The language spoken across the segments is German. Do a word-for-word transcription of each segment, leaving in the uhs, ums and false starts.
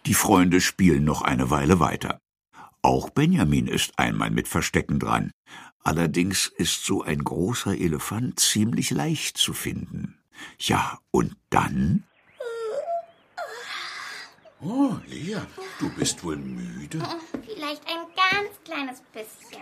Die Freunde spielen noch eine Weile weiter. Auch Benjamin ist einmal mit Verstecken dran. Allerdings ist so ein großer Elefant ziemlich leicht zu finden. Ja, und dann? Oh, Lea, du bist wohl müde? Vielleicht ein ganz kleines bisschen.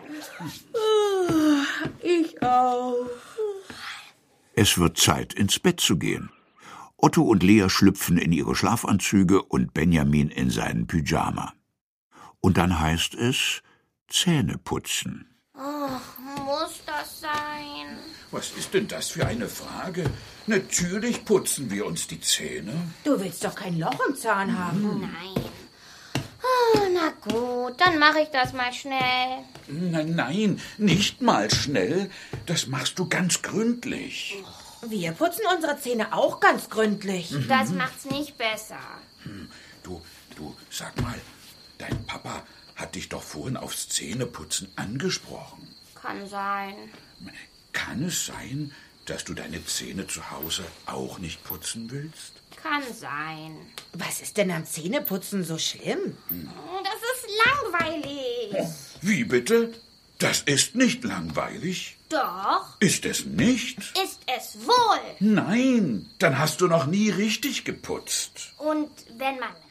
Ich auch. Es wird Zeit, ins Bett zu gehen. Otto und Lea schlüpfen in ihre Schlafanzüge und Benjamin in seinen Pyjama. Und dann heißt es Zähne putzen. Oh, muss das sein? Was ist denn das für eine Frage? Natürlich putzen wir uns die Zähne. Du willst doch kein Loch im Zahn haben. Nein. Oh, na gut, dann mache ich das mal schnell. Nein, nein, nicht mal schnell. Das machst du ganz gründlich. Wir putzen unsere Zähne auch ganz gründlich. Das macht's nicht besser. Hm, du, du, sag mal, dein Papa hat dich doch vorhin aufs Zähneputzen angesprochen. Kann sein. Kann es sein, dass du deine Zähne zu Hause auch nicht putzen willst? Kann sein. Was ist denn am Zähneputzen so schlimm? Oh, das ist langweilig. Wie bitte? Das ist nicht langweilig. Doch. Ist es nicht? Ist es wohl. Nein, dann hast du noch nie richtig geputzt. Und wenn man